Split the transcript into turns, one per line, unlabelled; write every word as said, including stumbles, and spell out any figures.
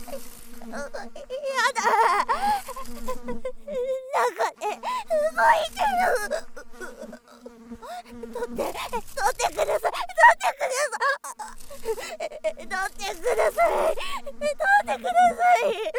やだ。中で動いてる。取って取ってください。取ってください。取ってください。取ってください。